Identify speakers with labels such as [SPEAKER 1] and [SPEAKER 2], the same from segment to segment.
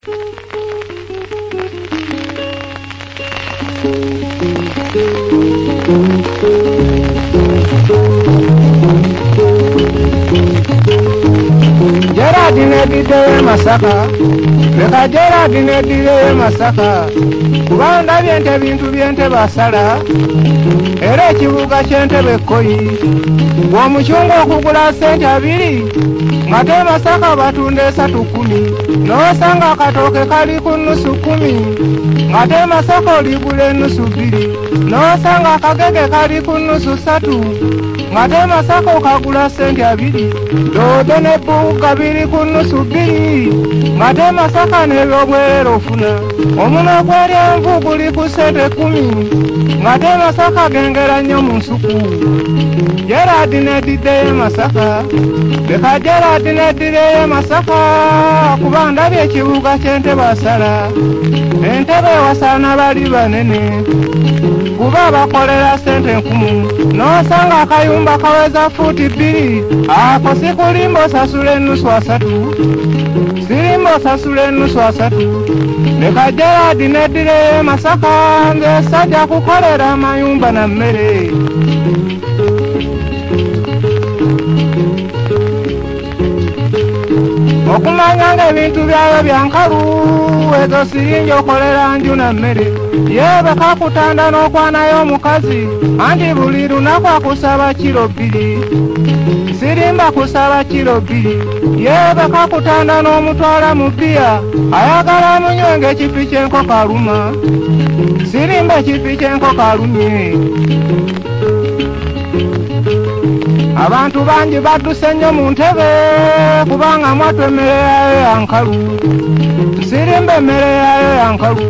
[SPEAKER 1] Gerard Nedide Masaka, Leka Gerard Nedide Masaka, kubanda byente bintu byente basala, era ekibuga ky'Entebbe Kkoyi, omukyungu okugula ssente 2, ng'ate Masaka batunda 310, n'osanga akatooke kali ku nnusu 10, ng'ate Masaka oligula ennusu 2, n'osanga akagege kali ku nnusu 3, ng'ate Masaka okagula ssente 2, doodo ne bbuuga biri ku nnusu 2, ng'ate Masaka n'ebyobwerere ofuna, omuno gw'eryenvu guli ku ssente 10, ng'ate Masaka gengera nnyo mu nsuku. Gerard Nedide Masaka, leka Gerard Nedide Masaka, kuba ndabye ekibuga ky'Entebbe asala, Entebbe wasaana bali banene, kuba bakolera ssente 10, n'osanga akayumba kaweza fuuti 2, ako si kulimba osasula ennusu 3, sirimba osasula ennusu 3, leka Gerard Nedide Masaka, nze sajja kukolera amayumba na mmere. Okumanya ng'ebintu byayo byankalu, ezo siringi okolera nju na mmere, yebe kakutanda n'okwanayo omukazi, anti buli lunaku akusaba kilo 2, sirimba kusaba kilo 2, yebe kakutanda n'omutwala mu bbiya, ayagala munywe ng'ekifi ky'enkoko aluma, sirimba ekifi ky'enkoko alumye. Abantu bangi badduse nnyo mu Ntebbe, kubanga mwatu emmere yayo yankalu, sirimba emmere yayo yankalu.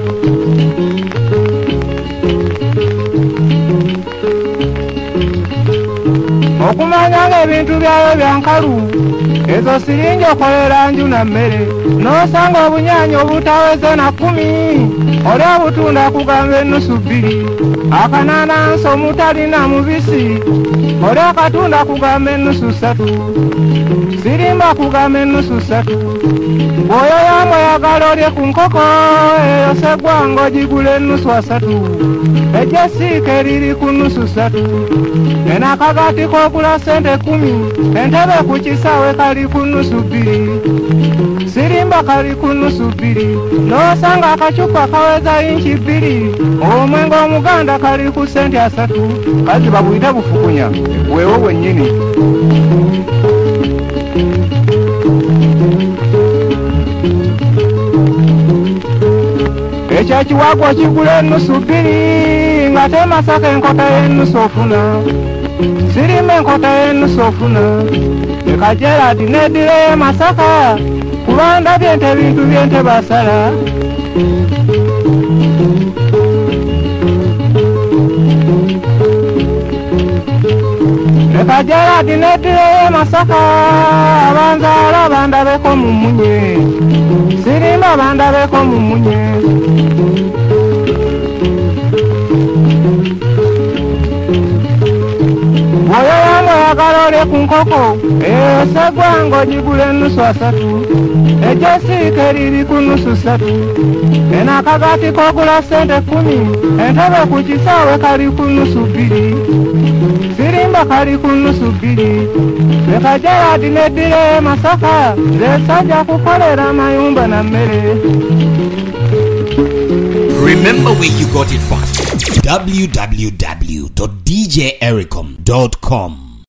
[SPEAKER 1] Okumanya ng'ebintu byayo byankalu, ezo siringi okolera nju na mmere, n'osanga obunyaanya obutaweze na 10, oli obutunda kugamba ennusu 2, akananansi omutalina mubisi, oli akatunda kugamba ennusu 3, sirimba kugamba ennusu 3, bw'oyo yamwe yagala olye ku nkoko, eyo seggwanga ogigula ennusu 3, ejjesiika eriri ku nnusu 3, enakagati k'ogula ssente 10, Entebbe ku kisaawe kali ku nnusu 2, sirimba kali ku nnusu 2, n'osanga akacupa kaweza inchi 2, omwenge omuganda kali ku ssente 3, kazi babuyita bufukunya, weewo wennyini. Ekyakiwago kigula ennusu 2, ng'ate Masaka enkota y'ennusu ofuna, sirimba enkota y'ennusu ofuna, leka Gerard Nedide Masaka, kuba ndabye nti ebintu by'Entebbe asala. Leka Gerard Nedide Masaka, abanzaala bandabeko mu munye, sirimba bandabeko mu munye. Oyo yange oyagala olye ku nkoko, eyo seggwanga ogigula ennusu 3, ejjesiika eriri ku nnusu 3, enakagati k'ogula ssente 10, Entebbe ku kisaawe kali ku nnusu 2, sirimba kali ku nnusu 2, leka Gerard Nedide Masaka, nze sajja kukolera amayumba na mmere.
[SPEAKER 2] Remember where you got it from. www.djericom.com